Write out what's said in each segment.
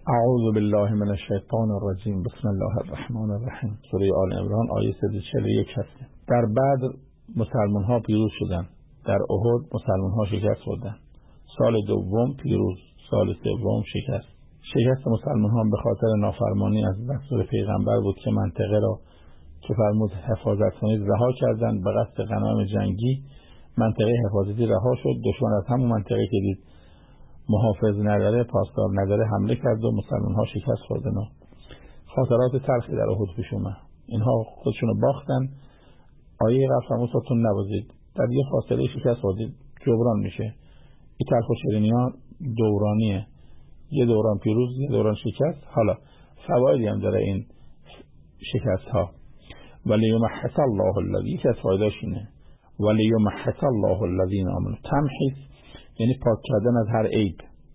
اعوذ بالله من الشیطان الرجیم. بسم الله الرحمن الرحیم. سوره آل عمران آیه 141 هست. در بدر مسلمان ها پیروز شدند، در احد مسلمان ها شکست خوردند. سال دوم پیروز، سال سوم شکست. شکست مسلمان ها به خاطر نافرمانی از دستور پیغمبر بود که منطقه را که فرمود حفاظت کنید رها کردند. به قصد غنایم جنگی منطقه حفاظتی رها شد. دشمن از همون منطقه که دید محافظ نداره، پاسدار نداره، حمله کرد و مسلمان ها شکست خوردن و خاطرات تلخی در احد پیش اومد. اینها خودشونو باختن. آیه قبل فرمودتون نوازید، در یه فاصله شکست خوردید، جبران میشه. این تلخ و شیرینی ها دورانیه، یه دوران پیروز، یه دوران شکست. حالا فوایدی هم داره این شکست ها. ولیمحص الله الذین، که از فایده‌اش اینه ولیمحص الله الذین آمنوا. تمحیص یعنی پاک کردن از هر عیب.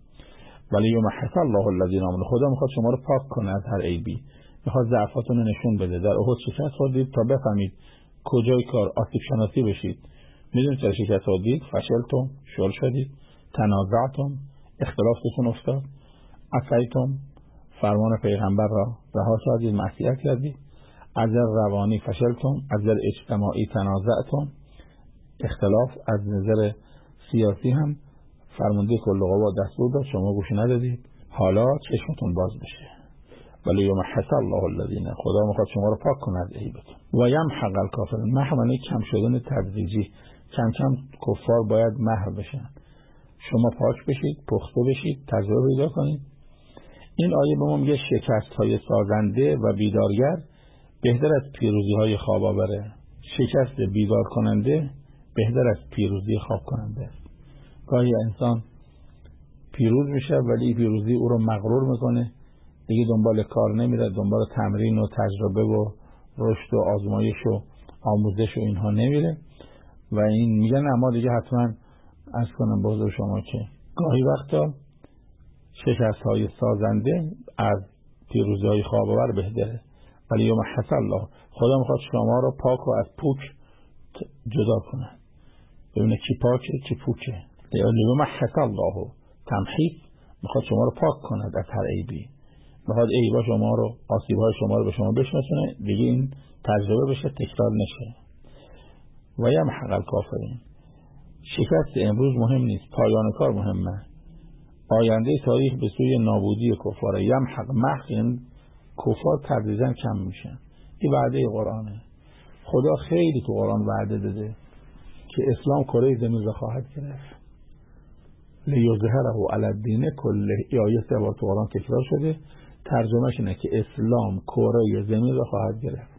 ولیمحص الله الذین آمنوا، خدا میخواد شما رو پاک کنه از هر عیبی، میخواد ضعفاتون رو نشون بده. در احد شکست خوردید تا بفهمید کجای کار آسیب شناسی بشید. میدونید چرا شکست خوردید؟ فشلتم، شل شدید، تنازعتم، اختلافتون افتاد، عصیتم، فرمان پیغمبر را رها کردید، معصیت کردید. از روانی فشلتم، از اجتماعی تنازعتم، اختلاف. از نظر سیاسی هم فرمانده کل قوا دستور داد، شما گوش ندادید. حالا چشمتون باز بشه. ولی یمحص الله الذین، خدا میخواد شما رو پاک کنه از عیبتون. و یمحق الکافرین، محو معنی کم شدن تدریجی. کم کم کفار باید محو بشن. شما پاک بشید، پخته بشید، تجربه پیدا کنید. این آیه به ما میگه شکست های سازنده و بیدارگر بهتر از پیروزی های خواب آوره. شکست بیدار کننده بهتر از پیروزی خواب کننده است. گاهی انسان پیروز میشه ولی پیروزی او رو مغرور میکنه، دیگه دنبال کار نمیره، دنبال تمرین و تجربه و رشد و آزمایش و آموزش و اینها نمیره و این میگن اما دیگه حتما از کنم بازو شما که گاهی وقتا شکست های سازنده از پیروزی های خواب آور بهتره. ولی یمحص الله، خدا میخواد شما رو پاک و از پوک جدا کنه، ببینه کی پاکه کی پوکه. یمحص الله، تمحیص، میخواد شما رو پاک کند از هر عیبی، میخواد عیبا شما رو، آسیب‌های شما رو به شما بشناسونه، دیگه این تجربه بشه، تکرار نشه. و یمحق الکافرین، شکست امروز مهم نیست، پایان کار مهمه. آینده تاریخ به سوی نابودی کفار. یمحق، محق یعنی کفار تدریجا کم میشن. این وعده قرآنه. خدا خیلی تو قرآن وعده داده که اسلام کره زمین را خواهد گرفت. لیظهره علی الدین کله. این آیه 3 بار تو قرآن تکرار شده. ترجمهش اینه که اسلام کره زمین را خواهد گرفت.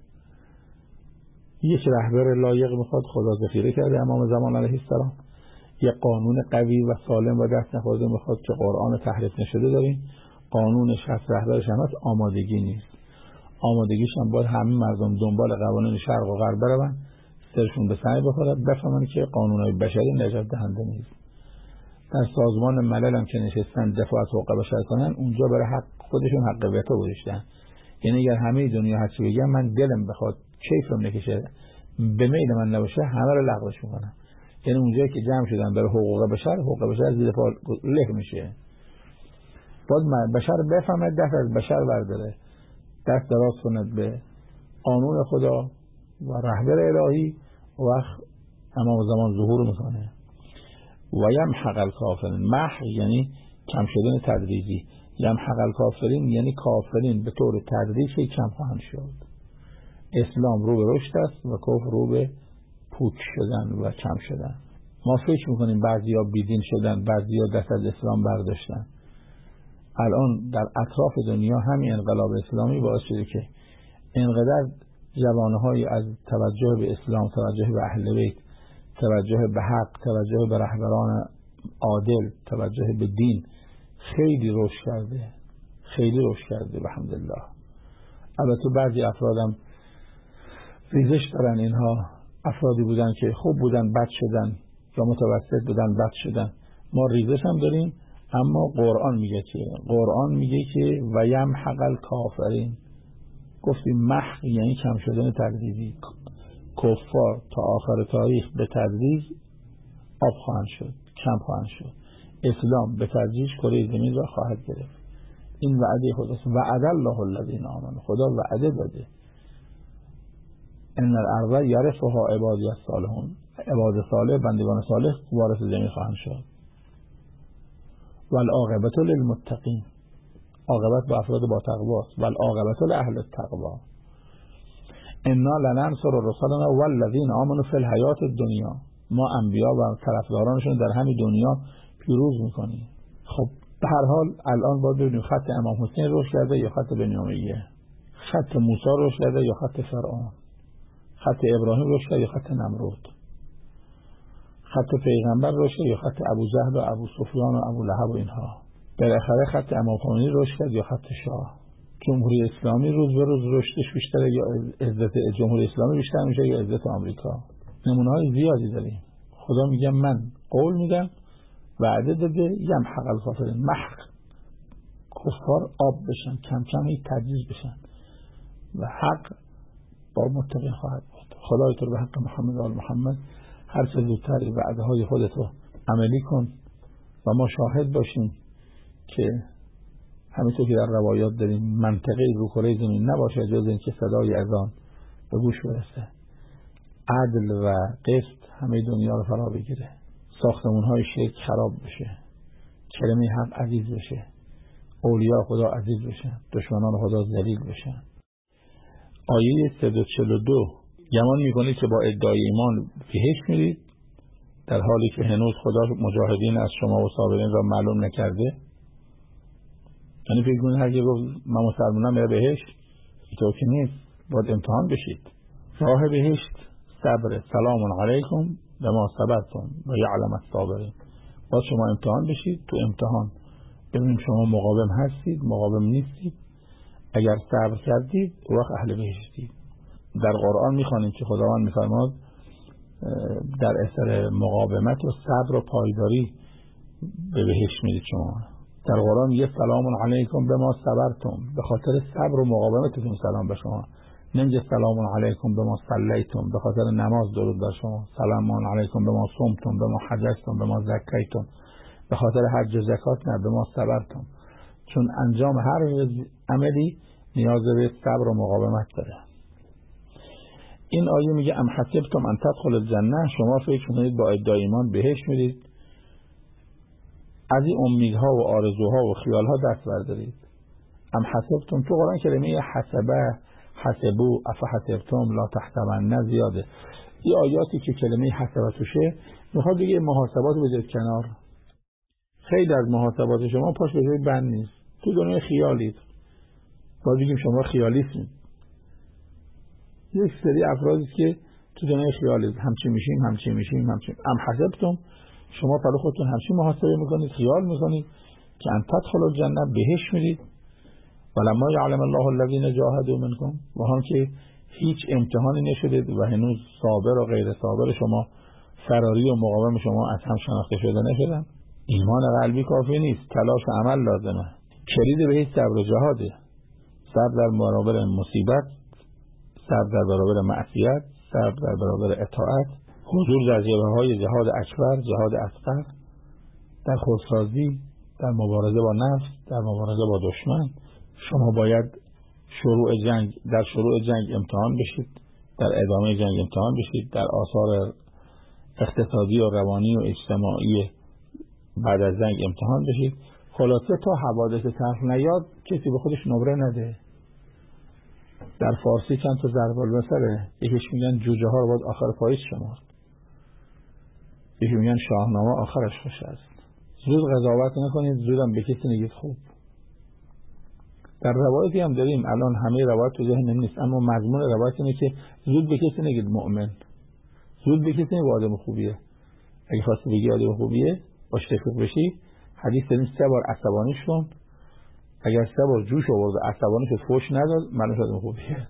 یک رهبر لایق میخواد، خدا ذخیره کرده امام زمان علیه السلام. یک قانون قوی و سالم و دست نخورده میخواد که قرآن تحریف نشده داریم. قانونش هست، رهبرش هم هست، آمادگی نیست. آمادگیش هم باید همه مردم دنبال قوانین شرق و غرب برون، سرشون به سعی بخوره، بفهمن که قانونهای بشری نجات دهنده نیست. در سازمان ملل هم که نشستن دفاع از حقوق بشر کنن، اونجا برای حق خودشون حق وتو گذاشتن. یعنی اگر همه دنیا هرچی بگن من دلم بخواد کیفم نکشه به میل من نباشه همه رو لغوش میکنن. یعنی اونجایی که جمع شدن برای حقوق بشر، حقوق بشر زیر پا له میشه. باید بشر بفهمه، دست از بشر برداره، دست دراز کند به قانون خدا و رهبر الهی و امام زمان ظهور میکنه. و یمحق الکافرین، محق یعنی کم شدن تدریجی، یمحق الکافرین یعنی کافرین به طور تدریجی کم خواهند شد. اسلام رو به رشد است و کفر رو به پوک شدن و کم شدن. ما فکر میکنیم بعضیا بیدین شدن، بعضیا دست از اسلام برداشتن. الان در اطراف دنیا همین انقلاب اسلامی باعث شده که اینقدر جوانهایی از توجه به اسلام، توجه به اهل بیت، توجه به حق، توجه به رهبران عادل، توجه به دین خیلی رشد کرده، خیلی رشد کرده الحمدلله. البته بعضی افرادم ریزش دارن، اینها افرادی بودن که خوب بودن بد شدن یا متوسط بودن بد شدن. ما ریزش هم داریم، اما قرآن میگه که و یمحق الکافرین. گفتیم محق یعنی کم شدن تدریجی. کفار تا آخر تاریخ به تدریج آب خواهند شد، کم خواهند شد. اسلام به تدریج کره زمین را خواهد گرفت. این وعده خداست. وعد الله الذین آمنوا، خدا وعده داده ان الارض یرثها عبادی الصالحون، عباد صالح، بندگان صالح وارث زمین خواهند شد. والعاقبة للمتقین، عاقبت با افراد با تقوا است. والعاقبة لأهل التقوا. انا لننصر رسلنا والذین آمنوا فی الحیاة الدنیا، ما انبیا و طرفدارانشون در همین دنیا پیروز میکنیم. خب به هر حال الان باید ببینیم خط امام حسین روش کرده یا خط بنی امیه، خط موسی روش کرده یا خط فرعون، خط ابراهیم روش کرده یا خط نمرود، خط پیغمبر روش کرده یا خط ابو جهل و ابو سفیان و ابو لهب و اینها. بالاخره خط امام خمینی روش کرده یا خط شاه. جمهوری اسلامی روز به روز رشدش بیشتره یا عزت جمهوری اسلامی بیشتر میشه یا عزت آمریکا. نمونه‌های زیادی داریم. خدا میگه من قول میدم، وعده داده، یمحق الکافرین، محق کفار آب بشن، کم کم تجزیه بشن و حق با متقین خواهد بود. خدای تو به حق محمد و آل محمد هر چه زودتر وعده های خودت رو عملی کن و ما شاهد باشیم که همینطور که در روایات داریم منطقه رو کره زمین نباشه جز این که صدای اذان به گوش برسه، عدل و قسط همه دنیا رو فرا بگیره، ساختمون های شرک خراب بشه، کلمه حق عزیز بشه، اولیاء خدا عزیز بشن، دشمنان خدا ذلیل بشن. آیه 342 گمان میکنید که با ادعای ایمان بهشت میرید در حالی که هنوز خدا مجاهدین از شما و صابرین را معلوم نکرده. یعنی فکر کنید هر کی گفت من مسلمانم میره بهشت، اینطور که نیست، باید امتحان بشید. راه بهشت صبر، سلام علیکم بما صبرتم و یعلم الصابرین. باید شما امتحان بشید، تو امتحان ببینیم شما مقاوم هستید مقاوم نیستید. اگر صبر کردید وقت اهل بهشتید. در قرآن میخوانیم که خداوند میفرماد در اثر مقاومت و صبر و پایداری به بهشت میرید شما. در قرآن یه سلام علیکم بما صبرتم، به خاطر صبر و مقاومتتون سلام به شما. نمیگه سلام علیکم بما صلیتم، به خاطر نماز درود بر شما. سلام علیکم بما صمتم بما حججتم بما زکیتم، به خاطر حج و زکات نه، بما صبرتم. چون انجام هر عملی نیاز به صبر و مقاومت داره. این آیه میگه ام حسبتم ان تدخل الجنه، شما فکر کنید با ادعای ایمان بهشت میرید، از این امیدها و آرزوها و خیالها دست بردارید. ام حسبتم تو قرآن کلمه حسبه، حسبو، افحسبتم لا تحسبن زیاده. این آیاتی که کلمه حسبه توشه میخواد بگه محاسبات بذارید کنار. خیلی از محاسبات شما پاش به جای بند نیست، تو دنیای خیالید. باید بگیم شما خیالیستید. یک سری افرادی که تو دنیای خیالید، همچی میشیم ام حسبتم، شما برای خودتون همچی محاسبه میکنید، خیال میکنید که ان تدخلوا الجنه، بهشت میرید. ولما یعلم الله الذین جاهدوا منکم، و هم که هیچ امتحانی نشده و هنوز صابر و غیر صابر شما، فراری و مقاوم شما از هم شناخته شده نشدن. ایمان قلبی کافی نیست، تلاش عمل لازمه. کلید به صبر و جهاده. صبر در برابر مصیبت، صبر در برابر معصیت، صبر در برابر اطاعت، حضور در جبهه‌های جهاد اکبر، جهاد اصغر، در خودسازی، در مبارزه با نفس، در مبارزه با دشمن. شما باید در شروع جنگ امتحان بشید، در ادامه جنگ امتحان بشید، در آثار اقتصادی و روانی و اجتماعی بعد از جنگ امتحان بشید. خلاصه تا حوادث تلخ نیاد کسی به خودش نمره نده. در فارسی چند تا ضرب المثله، یکیش میگن جوجه ها رو باید آخر پاییز شمرد، یکی میگن شاهنامه آخرش خوش است. زود قضاوت نکنید، زودم به کسی نگید خوب. در روایتی هم داریم، الان همه روایت تو ذهنم نیست، اما مضمون روایت اینه که زود به کسی نگید مؤمن، زود به کسی نگید آدم خوبیه. اگه خواستی بگی آدم خوبیه باش رفیق بشی، حدیث داریم 3 بار عصبانیش کن، اگر 3 بار جوش آورد عصبانیش فوش نداد، معنیش آدم خوبیه.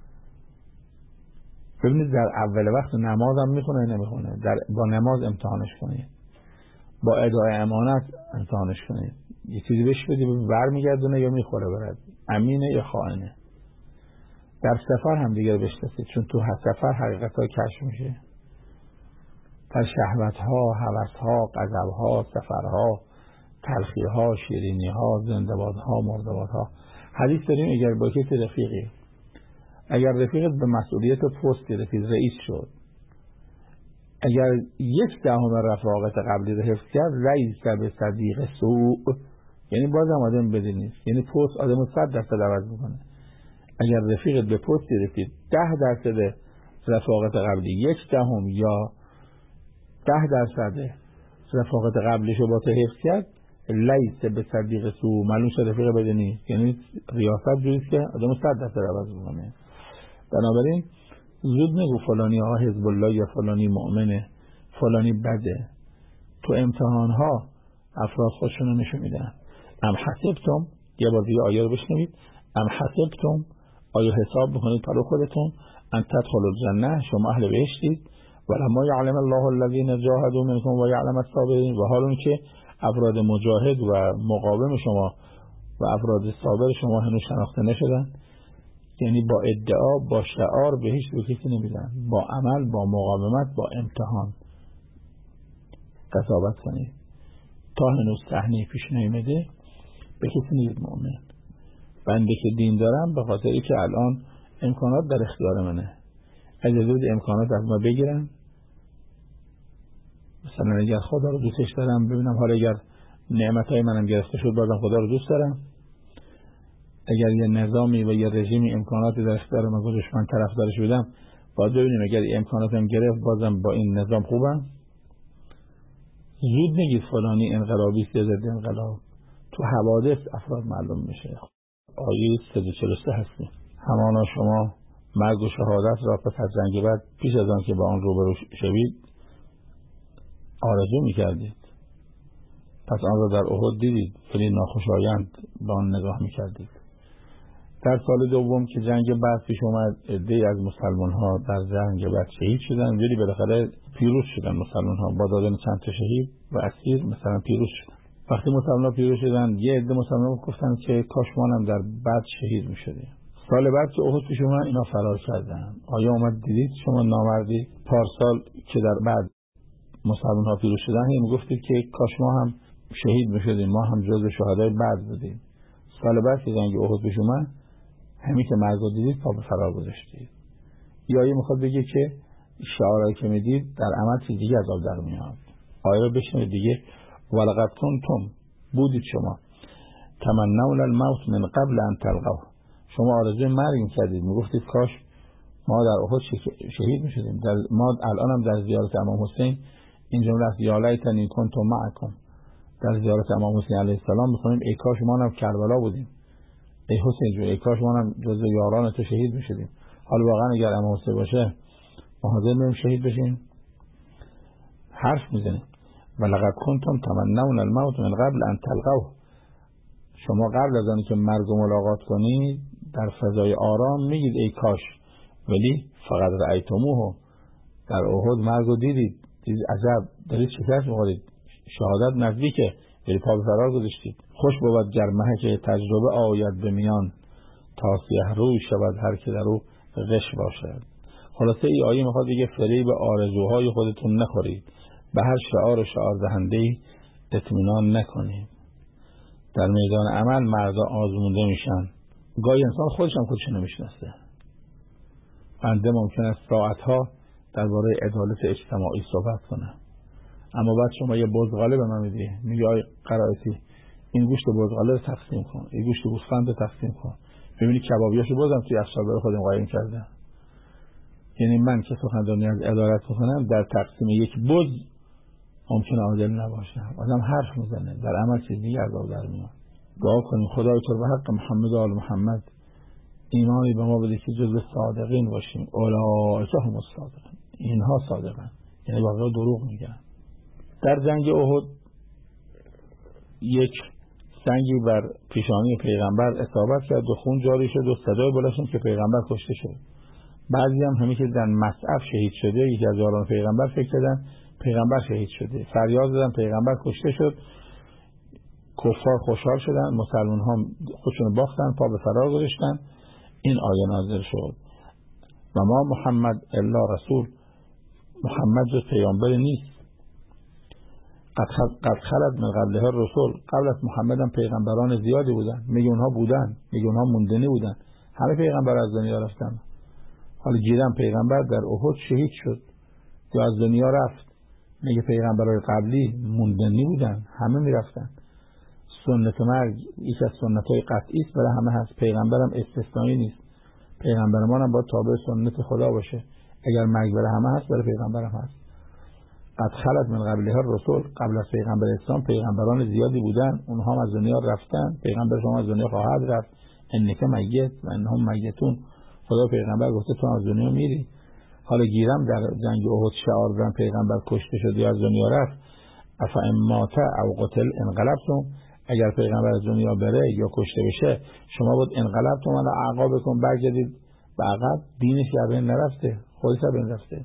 ببینید در اول وقت نماز هم میخونه نمیخونه، با نماز امتحانش کنید، با ادای امانت امتحانش کنید. یه چیزی بهش بدی برمیگردونه یا میخوره برد، امینه یا خائنه. در سفر هم دیگر بشناسید، چون تو سفر حقیقت ها کشف میشه. در شهوت ها، هوس ها، غضب ها، سفرها، تلخی ها، شیرینی ها، زنده‌باد ها، مرده‌باد ها. حدیث داریم اگر با کسی رفیقی، اگر رفیقت به مسئولیت پست گرفتید، رئیس شد، اگر 1/10 رفاقت قبلی رو حفظ کرد، رئیس به صدیق سوء، یعنی بازم آدم بدی نیست، یعنی پست آدم 100% عوض میکنه. اگر رفیقت به پست گرفتید 10% رفاقت قبلی 1/10 یا 10% رفاقت قبلیش رو با تو حفظ کرد، لیس به صدیق سوء، معلوم شد رفیق بده نیست، یعنی ریاست جوریست که آدم 100% عوض میکنه. بنابراین زود نگو فلانی ها حزب الله یا فلانی مؤمنه، فلانی بده. تو امتحان ها افراد خودشون رو نشون میدن. ام حسبتم، یه بار دیگه آیه رو بشنوید، ام حسبتم، آیا حساب میکنید برای خودتون ان تدخلوا الجنه، شما اهل بهشتید، ولما یعلم الله الذین جاهدوا منکم و یعلم الصابرین، و حال اون که افراد مجاهد و مقاوم شما و افراد صابر شما هنوز شناخته نشدن. یعنی با ادعا، با شعار بهشت به کسی نمیدن، با عمل، با مقاومت، با امتحان قضاوت کنید. تا هنوز صحنه پیش نیامده به کسی نگید مؤمن. بنده که دین دارم به خاطری که الان امکانات در اختیار منه، اجازه بده امکانات از ما بگیرن. مثلا اگر خدا رو دوستش دارم، ببینم حالا اگر نعمتهای منم گرفته شد بازم خدا رو دوست دارم. اگر یه نظامی و یه رژیمی امکاناتی در اختیار من گذاشت، من طرفدارش بودم، باید ببینیم اگر امکاناتم گرفت بازم با این نظام خوبم. زود نگید فلانی انقلابی است یا ضد انقلاب، تو حوادث افراد معلوم میشه. آیه 143 هستیم. همانا شما مرگ و شهادت را پس از جنگ بعد پیش از آن که با آن روبرو شوید آرزو میکردید، پس آن را در احد دیدید، خیلی ناخوشایند با آن نگاه میکردید. در سال دوم که جنگ بعد پیش اومد، عده‌ای از مسلمان ها در جنگ بعد شهید شدن، ولی بالاخره پیروز شدن. مسلمان ها با دادن چند تا شهید و اسیر مثلا پیروز شدن. وقتی مسلمان ها پیروز شدن، یه عده مسلمان گفتن که کاش ما هم در بعد شهید میشدیم. سال بعد که احد پیش اومد، اینا فرار کردن. آیا اومد دیدید شما نامردی؟ پارسال که در بعد مسلمان ها پیروز شدن، این گفتید که کاش ما هم شهید میشدیم، ما هم جزو شهدای بعد بودیم. سال بعد که جنگ احد پیش اومد، همین که مرگ رو دیدید پا به فرار گذاشتید. یا یه میخواد بگه که شعارهایی که میدید در عمل چیز دیگه از آب در میاد. آیه رو بشنوید دیگه. ولقد کنتم، بودید شما، تمنون الموت من قبل ان تلقوه، شما آرزوی مرگ میکردید، میگفتید کاش ما در احد شهید میشدیم. ما الان هم در زیارت امام حسین این جمله است، یا لیتنی کنت معکم، در زیارت امام حسین علیه السلام میخونیم ای کاش ما هم کربلا بودیم، ای حسین جون ای کاش ما هم جزو یاران تو شهید میشدیم. حالا واقعا اگر امام حسین باشه ما حاضر میشیم شهید بشیم؟ حرف میزنیم. ولقد کنتم تمنون الموت من قبل ان تلقوه، شما قبل از آنکه مرگ رو ملاقات کنید در فضای آرام میگید ای کاش، ولی فقط رأیتموه، در احد مرگ رو دیدید عجب، دارید شکست میخورید، شهادت نزدیکه، ولی پا به فرار گذاشتید. خوش بود گرمه که تجربه آید به میان، تا سیه روی شود هر که در او غش باشد. خلاصه ای آیه میخواد بگه فریب آرزوهای خودتون نخورید، به هر شعار و شعار دهنده‌ای اطمینان نکنید. در میدان عمل مردا آزمونده میشن، گاهی انسان خودش هم خودش نمیشناسه. بنده ممکن است ساعتها درباره عدالت اجتماعی صحبت کنه، اما بعد شما یه بزغاله به من میدی، میگه آی قرائتی این گوشت بزغاله رو تقسیم کن، این گوشت گوسفند رو تقسیم کن، ببینی کبابیاشو بازم توی افسار برای خودم قایم کرده. یعنی من که سخنرانی از عدالت میکنم در تقسیم یک بز ممکن عادل نباشم. آدم حرف میزنه، در عمل چیز دیگه از آب در میاد. دعا کنیم خدای تو به حق محمد و آل محمد ایمانی به ما بده که جزو صادقین باشیم. اولئک هم الصادقون، اینها صادقن، یعنی واقعا دروغ میگن. در جنگ احد یک سنگی بر پیشانی پیغمبر اصابت کرد و خون جاری شد و صدای بلند شد که پیغمبر کشته شد. بعضی هم همین که در مصعب شهید شده، یکی از یاران پیغمبر فکر کردن پیغمبر شهید شده، فریاد زدن پیغمبر کشته شد. کفار خوشحال شدن، مسلمان ها خودشون باختن، پا به فرار گذاشتن. این آیه نازل شد و ما محمد الا رسول، محمد جز پیامبر نیست. قد خلت من قبلها رسول، قبل از محمد هم پیغمبران زیادی بودن، میلیون ها بودن، میلیون ها موندنی بودن، همه پیغمبر از دنیا رفتن. حالا گیرم پیغمبر در احد شهید شد یا از دنیا رفت، میگه پیغمبرای قبلی موندنی بودن، همه میرفتن. سنت مرگ یکی از سنت‌های قطعی است، برای همه هست، پیغمبرم استثنایی نیست. پیغمبر ما هم باید تابع سنت خدا باشه. اگر مرگ برای همه هست، برای پیغمبرم هست. قد خلت من قبلها رسول، قبل از پیغمبر اسلام پیغمبران زیادی بودن، اونها هم از دنیا رفتن، پیغمبر شما از دنیا خواهد رفت، انک میت و انهم میتون. خدا پیغمبر گفته تو از دنیا میری. حالا گیرم در جنگ احد شعار دادن پیغمبر کشته شد یا از دنیا رفت، افا مات او قتل انقلبتم، اگر پیغمبر از دنیا بره یا کشته بشه شما بود انقلبتم علی اعقابکم، برگردید به عقب، دینش در بین نرفته، خودش در بین رفته.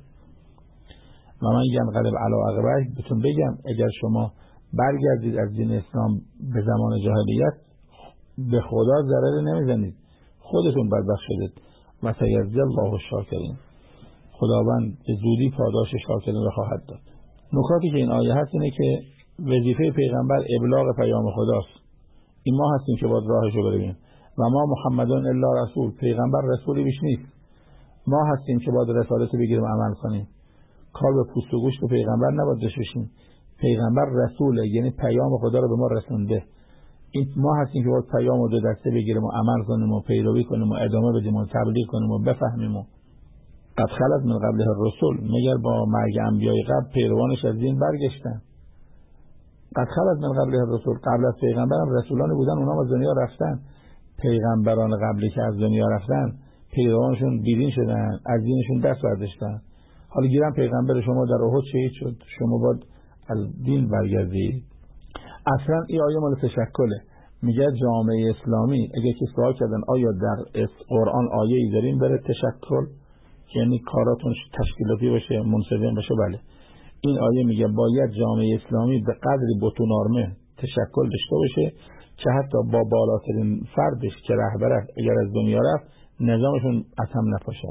و من ینقلب علی عقبیه، بهتون بگم اگر شما برگردید از دین اسلام به زمان جاهلیت، به خدا ضرری نمیزنید، خودتون بدبخت شدید. و سیجزی الله الشاکرین، خداوند به زودی پاداش شاکرین را خواهد داد. نکاتی که این آیه هست اینه که وظیفه پیغمبر ابلاغ پیام خداست. این ما هستیم که باید راهشو بریم. و ما محمدون الا رسول، پیغمبر رسولی بیش نیست. ما هستیم که باید رسالت بگیریم عمل کنیم. کار به پوست و گوشت پیغمبر نباید داشته باشیم. پیغمبر رسوله، یعنی پیام خدا رو به ما رسونده. این ما هستیم که باید پیام رو دو دسته بگیریم و عمل کنیم و پیروی کنیم و ادامه بدیم و تبلیغ کنیم و بفهمیم. و قد خلت من قبلها الرسول، مگر با مرگ انبیای قبل پیروانش از دین برگشتن. قد خلت من قبلها الرسول، قبل از پیغمبر هم رسولانی بودن، اونها از دنیا رفتن. پیغمبران قبلی که از دنیا رفتن پیروانشون بیدین شدن، از دینشون دست برداشتن. حالا گیرم پیغمبر شما در احد شهید شد، شما باید از دین برگردید. اصلا این آیه مال تشکله. میگه جامعه اسلامی اگه کسی سوال کردن آیا در قرآن آیه‌ای داریم برای تشکل، یعنی کاراتون تشکیلاتی باشه، منسجم باشه، بله. این آیه میگه باید جامعه اسلامی به قدری بطون آرمه تشکل داشته باشه که حتی با بالاترین فردش که رهبر است اگر از دنیا رفت نظامشون از هم نپاشه.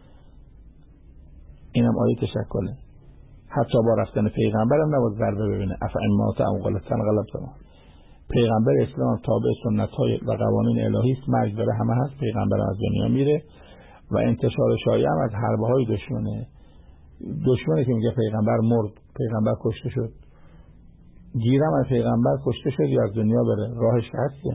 اینم آیه تشکله. حتی با رفتن پیغمبر هم نباید ضربه ببینه. افعن مات او غلطن غلطن. پیغمبر اسلام تابع سنت‌های و قوانین الهی است، مرگ داره همه هست، پیغمبر از دنیا میره و انتشار شایعه هم از حربه‌های دشمنی که میگه پیغمبر مرد، پیغمبر کشته شد. گیرم از پیغمبر کشته شد یا از دنیا بره، راهش هستیه.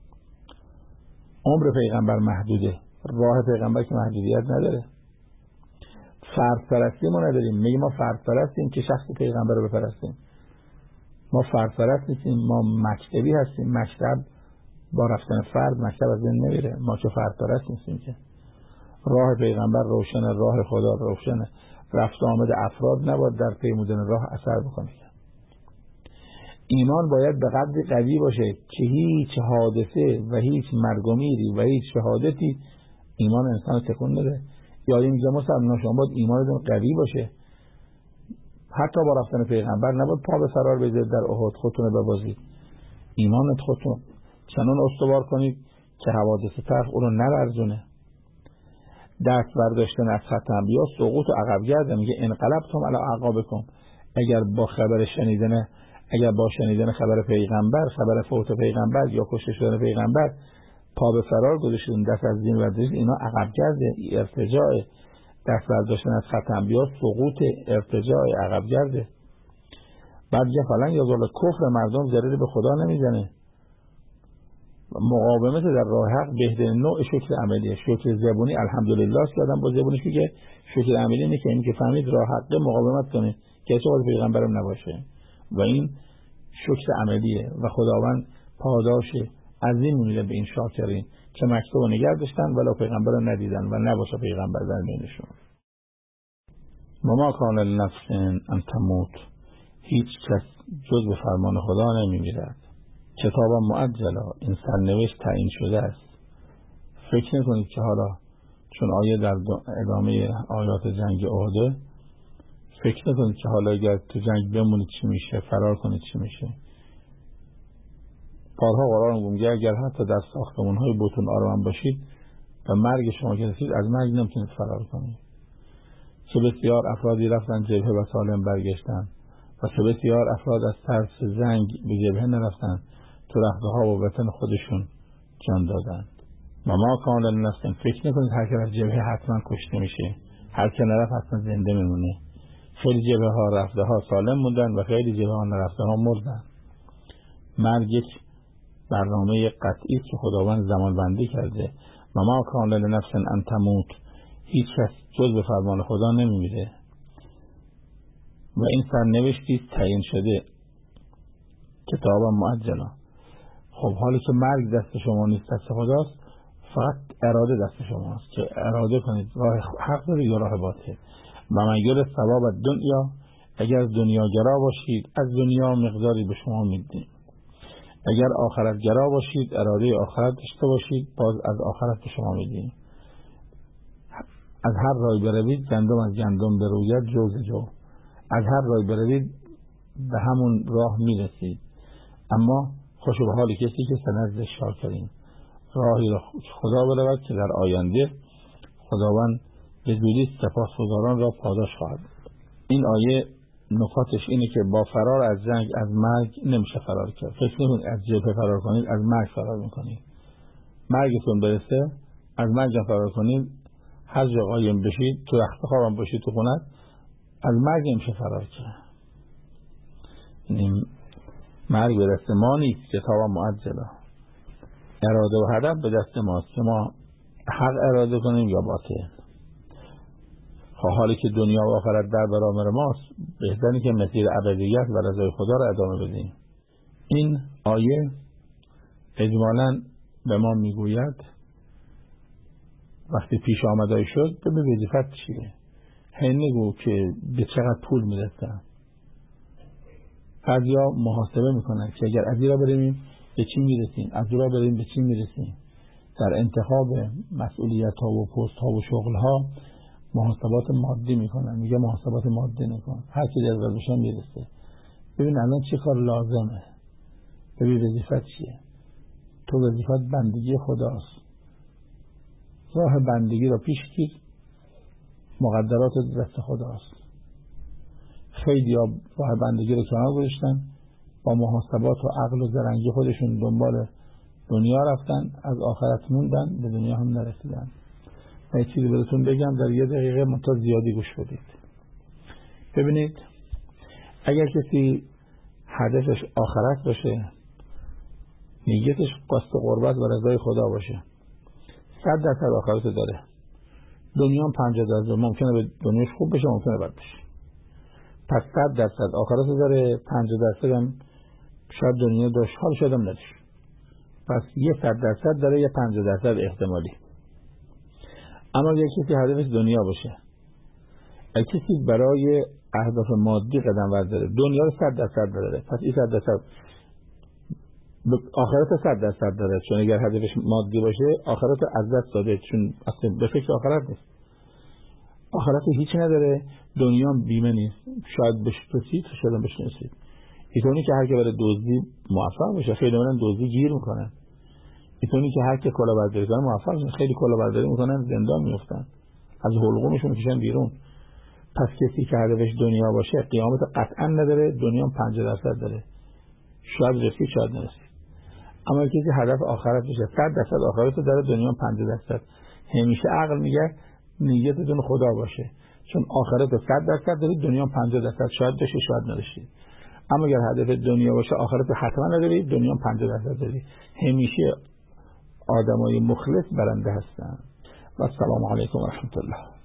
عمر پیغمبر محدوده، راه پیغمبر که محدودیت نداره. فرد پرستی ما نداریم، میگه ما فرد پرستیم که شخص پیغمبر رو بپرستیم. ما فرد پرست نیستیم، ما مکتبی هستیم. مکتب با رفتن فرد مکتب از بین نمیره. ما که فرد پرست نیستیم که. راه پیغمبر روشنه، راه خدا روشنه. رفت آمد افراد نباید در پیمودن راه اثر بکنه. ایمان باید به قدری قوی باشه که هیچ حادثه و هیچ مرگ و میری و هیچ شهادتی ایمان انسان تکون نده. یا میگه مسلمان شما باید ایمانتون قوی باشه، حتی با رفتن پیغمبر نباید پا به فرار بذارید در احد خودتون رو ببازید. ایمانت خودتون چنان استوار کنید که حوادث تلخ اون رو نلرزونه. دست برداشتن از خط انبیا سقوط و عقب گرده. میگه انقلبتم علی اعقابکم، اگر با شنیدن خبر پیغمبر، خبر فوت پیغمبر یا کشته شدن پیغمبر پا به فرار گذاشتین، دست از دین برداشتین، اینا عقب گرده، ارتجاع. دست برداشتن از خط انبیا سقوط، ارتجاع، عقب گرده. بعد یه فلان یا ظل کفر مردم ضرری به خدا نمیزنه. مقاومت در راه حق بهترین نوع شکر عملیه. شکر زبونی الحمدلله است که آدم با زبونش میگه، شکر عملی اینه که اینی که فهمید راه حق مقاومت کنه که اصلا پیغمبرم نباشه و این شکر عملیه و خداوند پاداش عظیم میده به این شاکرین که مکتوب نگه داشتن ولی پیغمبر رو ندیدن و نباشه پیغمبر در بینشون. ما کان لنفس ان تموت، هیچ کس جز به فرمان خدا نمیمیرد. کتابا مؤجلا، این سرنوشت تعیین شده است. فکر نکنید که حالا چون آیه در ادامه آیات جنگ احد، فکر نکنید که حالا اگر تو جنگ بمونید چی میشه، فرار کنید چی میشه. بارها قرآن میگه اگر حتی در ساختمان‌های بطون آرام باشید و مرگ شما که رسید، از مرگ نمیتونید فرار کنید. چه بسیار افرادی رفتن جبهه و سالم برگشتن و که بسیار افراد از ترس زنگ به جبهه نرفتن، تو رختها و وطن خودشون جان دادن. و ما کان لنفس، فکر نکنید هر که رفت جبهه حتما کشته میشه، هر که نرفت حتما زنده میمونه. خیلی جبهه ها رفته ها سالم موندن و خیلی جبهه ها نرفته ها مردن. مرگ یک برنامه قطعی که خداوند زمان بندی کرده. و ما کان لنفس ان تموت، هیچ کس جز به فرمان خدا نمیمیره و این سرنوشتی تعیین شده، کتاب معجلا. خب حالی که مرگ دست شما نیست، دست خداست، فقط اراده دست شماست که اراده کنید راه حق دارید یا راه باطل. و من یرید ثواب الدنیا، اگر دنیا گرا باشید از دنیا مقداری به شما میدیم، اگر آخرت گرا باشید اراده آخرت داشته باشید باز از آخرت به شما میدیم. از هر راه بروید گندم از گندم بروید، جو ز جو. از هر راه بروید به همون راه میرسید، اما خوش به حال کسی که سنزد شاکرین، راهی را خدا برود که در آینده خداوند به زودی سپاسگزاران را پاداش خواهد. این آیه نکاتش اینه که با فرار از جنگ از مرگ نمیشه فرار کرد. فکر نکنید از جبهه فرار کنید از مرگ فرار میکنید. مرگتون برسه از مرگ فرار کنید، هر جا قایم بشید، تو رخت خوابم باشید تو خونت، از مرگ نمیشه فرار کرد. یعنی مرگ به دست ما نیست، کتاب معجلا. اراده و هدف به دست ماست که ما حق اراده کنیم یا باطل. حالی که دنیا و آخرت در برابر ماست، بهتره که مسیر ابدیت و رضای خدا را ادامه بدیم. این آیه اجمالاً به ما میگوید وقتی پیش آمده شد به وظیفت چیه. هی نگو که به چقدر پول میرسن. بعضیا محاسبه میکنن که اگر از این را بریم به چی میرسیم، از اون را بریم به چی میرسیم. در انتخاب مسئولیت ها و پست ها و شغل ها محاسبات مادی میکنن. میگه محاسبات مادی نکن، هر کی در قلبشان میرسه. ببین الان چه کار لازمه، ببین وظیفت چیه. تو وظیفت بندگی خداست، راه بندگی را پیش گیر، مقدرات دست خداست. خیلی ها راه بندگی را کنار گذاشتن، با محاسبات و عقل و زرنگی خودشون دنبال دنیا رفتن، از آخرت موندن، به دنیا هم نرسیدن. یه چیزی براتون بگم در 1 دقیقه منتها زیادی گوش بدید. ببینید اگر کسی هدفش آخرت باشه، نیتش قصد قربت و رضای خدا باشه، 100% آخرت داره. دنیا هم 50% ممکنه به دنیاش خوب بشه، ممکنه بد بشه. پس 100% آخرت داره، 50% هم شاید دنیا داشت حال شاید هم نداشت. پس یه 100% داره، یه 50% احتمالی. اما اگر کسی هدفش دنیا باشه، اگر کسی برای اهداف مادی قدم برداره، دنیا رو 100% داره، پس این 100% آخرت 100% داره. چون اگر هدفش مادی باشه آخرت از دست داده، چون اصلا به فکر آخرت نیست. آخرت هیچ نداره، دنیا هم بیمه نیست. شاید بشناسید، شاید هم بشناسید. اینطوری که هر که برای دزدی موفق بشه، خیلی منم دزدی گیر میکنن. اینطوری که هر که کلاهبرداری کنه موفق میشه، خیلی کلاهبرداری میکنن زندان میافتن، از حلقومشون میکشن بیرون. پس کسی که هدفش دنیا باشه قیامت قطعا نداره، دنیا هم 50% داره. شاید رسید شاید نرسید. اما کسی هدف آخرت باشه، 100% آخرت داره، دنیا هم 50%. همیشه عقل میگه نیتتون خدا باشه، چون آخرت 100% داره، دنیا هم 50%. شاید بشه شاید نرسید. اما اگر هدف دنیا باشه آخرت حتما نداری، دنیا هم 50% داری. همیشه آدمای مخلص برنده هستن. و السلام علیکم و رحمت الله.